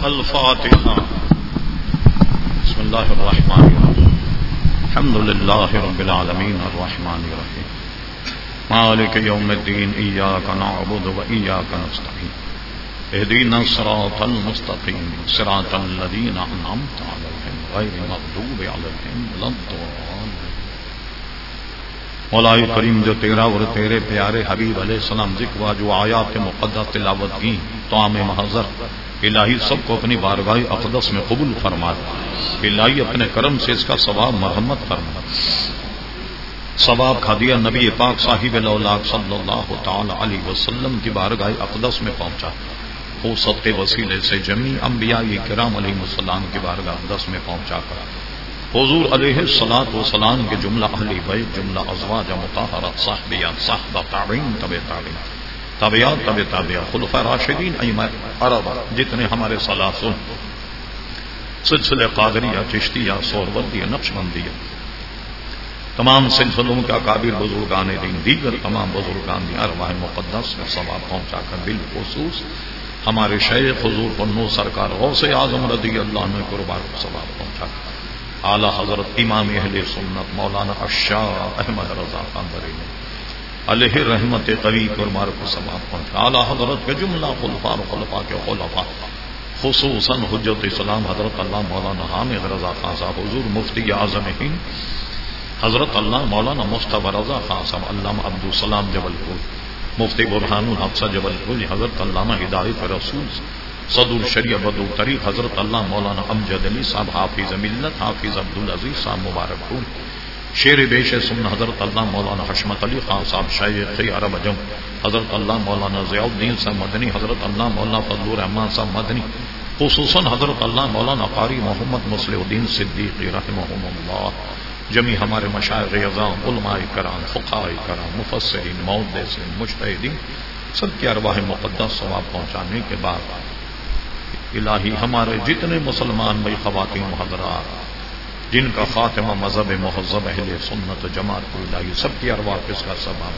الفاتحة. بسم الله الرحمن الرحيم. الحمد لله رب العالمين الرحمن الرحيم مالك يوم الدين إياك نعبد وإياك نستعين اهدنا الصراط المستقيم صراط الذين أنعمت عليهم غير المغضوب عليهم ولا الضالين. مولا کریم جو تیرا اور تیرے پیارے حبیب علیہ السلام ذکر و جو آیات مقدس تلاوت کی طعام محضر الہی سب کو اپنی بارگاہ اقدس میں قبول فرما. الہی اپنے کرم سے اس کا ثواب مرحمت فرما. ثواب خادیہ نبی پاک صاحب الاولاق صلی اللہ تعالی علیہ وسلم کی بارگاہ اقدس میں پہنچا. وہ صدقے وسیلے سے جمیع انبیاء کرام علیہ السلام کی بارگاہ اقدس میں پہنچا کر حضور علیہ الصلوۃ والسلام کے جملہ اہل بیت، جملہ ازواج مطہرات، صحابیات، صحابہ، تابعین، تبع تابعین، تابعات، تبع تابعات، خلفاء راشدین، ائمہ اربعہ، جتنے ہمارے سلاسل سلسلہ قادریہ، چشتیہ، سہروردیہ، نقشبندیہ، تمام سلسلوں کے اکابر بزرگان دین، دیگر تمام بزرگان دین ارواح مقدس میں ثواب پہنچا کر بالخصوص ہمارے شیخ حضور پنو سرکار غوث اعظم رضی اللہ عنہ قربان کو ثواب پہنچا کر اعلی حضرت امام اہل سنت مولانا الشاہ احمد رضا خان بریلوی علیہ رحمت قوی قربان کو ثواب پہنچا. اعلی حضرت کے جملہ خلفاء و خلفاء کے خلفاء خصوصاً حجت اسلام حضرت اللہ مولانا حامد رضا خان صاحب، حضور مفتی اعظم ہند حضرت اللہ مولانا مصطفی رضا خان صاحب، علامہ عبدالسلام جبل پور، مفتی برہان الحق جبل پور، حضرت علامہ ہدایت رسول صدر شریعہ بدو طریق حضرت اللہ مولانا امجد علی صاحب، حافظ ملت حافظ عبدالعزیز صاحب مبارک پور، شیر بیش سن حضرت اللہ مولانا حشمت علی خان صاحب شیخ عرب اجم، حضرت اللہ مولانا ضیاء الدین صاحب مدنی، حضرت اللہ مولانا فضل الرحمان صاحب مدنی، خصوصاً حضرت اللہ مولانا قاری محمد مصلح الدین صدیقی رحمہم اللہ، جمی ہمارے مشائخ اعظام، علماء کرام، فقہاء کرام، مفسرین، محدثین، مجتہدین، سب کی ارواح مقدس ثواب پہنچانے کے بعد الہی ہمارے جتنے مسلمان بھائی خواتین حضرات جن کا خاتمہ مذہب مہذب اہل سنت جماعت کو الہی سب کی ارواح اس کا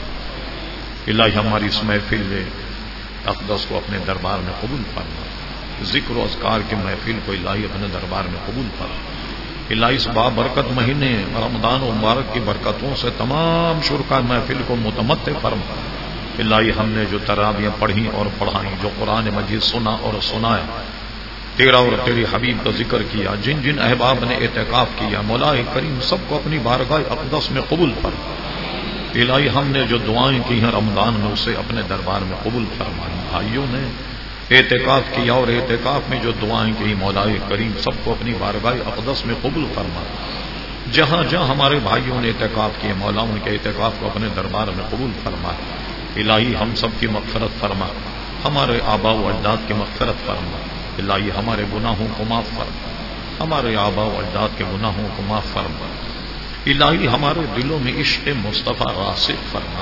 سبب الہی ہماری اس محفل اقدس کو اپنے دربار میں قبول فرما. ذکر و اذکار کی محفل کو الہی اپنے دربار میں قبول فرما. الہی اس بابرکت مہینے رمضان و مبارک کی برکتوں سے تمام شرکا محفل کو متمتع فرما. الہی ہم نے جو تراویح پڑھی اور پڑھائیں، جو قرآن مجید سنا اور سنایا، تیرا اور تیری حبیب کا ذکر کیا، جن جن احباب نے اعتکاف کیا، مولا کریم سب کو اپنی بارگاہ اقدس میں قبول فرما. الہی ہم نے جو دعائیں کی ہیں رمضان میں اسے اپنے دربار میں قبول فرما. بھائیوں نے اعتکاف کیا اور اعتکاف میں جو دعائیں کی مولا کریم سب کو اپنی بارگاہ اقدس میں قبول فرما. جہاں جہاں ہمارے بھائیوں نے اعتکاف کیے مولا ان کے اعتکاف کو اپنے دربار میں قبول فرما. الہی ہم سب کی مغفرت فرما، ہمارے آباء و اجداد کی مغفرت فرما. الہی ہمارے گناہوں کو معاف فرما، ہمارے آباء و اجداد کے گناہوں کو معاف فرما. الہی ہمارے دلوں میں عشق مصطفیٰ راسخ فرما،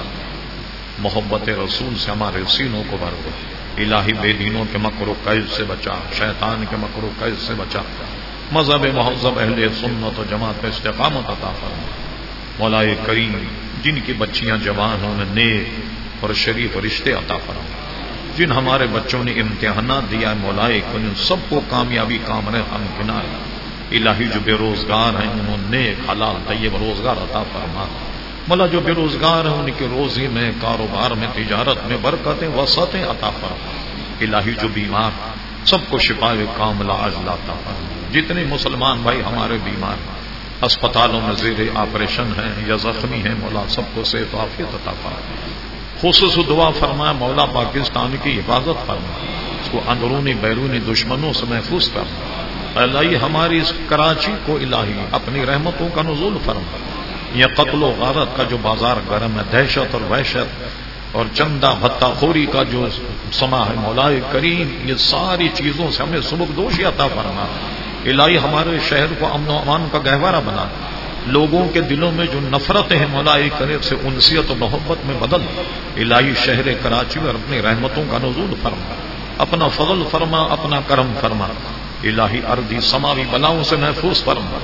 محبت رسول سے ہمارے سینوں کو بھر دے. الہی بے دینوں کے مکر و قید سے بچا، شیطان کے مکر و قید سے بچا، مذہب مہذب اہل سنت و جماعت میں استقامت عطا فرما. مولا کریم جن کی بچیاں جوان ہوں انہیں نیک اور شریف رشتے عطا فرما. جن ہمارے بچوں نے امتحانات دیا ہے مولا کریم سب کو کامیابی کامرے ہمکنار. الہی جو بے روزگار ہیں انہوں نے حلال طیب روزگار عطا فرما. مولا جو بے روزگار ہیں ان کی روزی میں، کاروبار میں، تجارت میں برکتیں وسعتیں عطا فرما. الہی جو بیمار سب کو شفا کاملہ عاجلہ عطا فرما. جتنے مسلمان بھائی ہمارے بیمار اسپتالوں میں زیر آپریشن ہیں یا زخمی ہیں مولا سب کو صحت و عافیت عطا فرما. خصوص دعا فرمائے مولا پاکستان کی حفاظت فرما، اس کو اندرونی بیرونی دشمنوں سے محفوظ کرنا. الہی ہماری اس کراچی کو الہی اپنی رحمتوں کا نزول فرما. یہ قتل و غارت کا جو بازار گرم ہے، دہشت اور وحشت اور چندہ بھتہ خوری کا جو سما ہے مولا کریم یہ ساری چیزوں سے ہمیں سبکدوشی عطا فرما. الہی ہمارے شہر کو امن و امان کا گہوارہ بنا. لوگوں کے دلوں میں جو نفرتیں ہیں مولا کریم سے انسیت و محبت میں بدل. الہی شہر کراچی میں اپنی رحمتوں کا نزول فرما، اپنا فضل فرما، اپنا کرم فرما. الہی ارضی سماوی بلاؤں سے محفوظ فرما،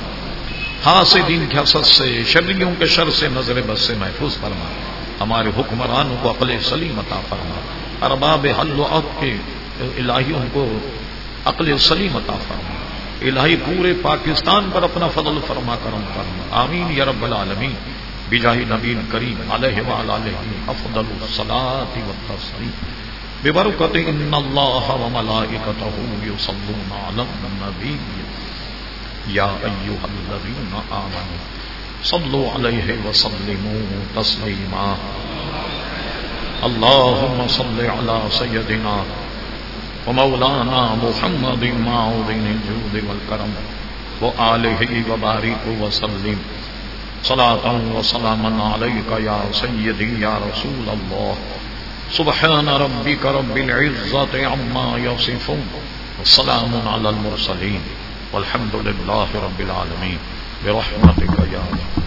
حاسدین کے حسد سے، شریوں کے شر سے، نظر بد سے محفوظ فرما. ہمارے حکمرانوں کو عقل سلیم عطا فرما. ارباب حل و عقد کے الہی ان کو عقل سلیم عطا فرما الہی پورے پاکستان پر اپنا فضل فرما کرم فرما آمین یا رب العالمین بجاہ نبی کریم علیہ وعلی آلہ افضل الصلاۃ والتسلیم ببرکت ان اللہ وملائکتہ یصلون علی النبی یا ایھا الذین آمنوا صلوا علیہ وسلموا تسلیما اللهم صل علی سیدنا ومولانا محمد معدن الجود والکرم وآلہ وبارک وسلم صلاة وسلاما علیک یا سیدی یا رسول اللہ سبحان ربک رب العزت عما یصفون والسلام علی المرسلین والحمد للہ رب العالمین برحمتک یا رب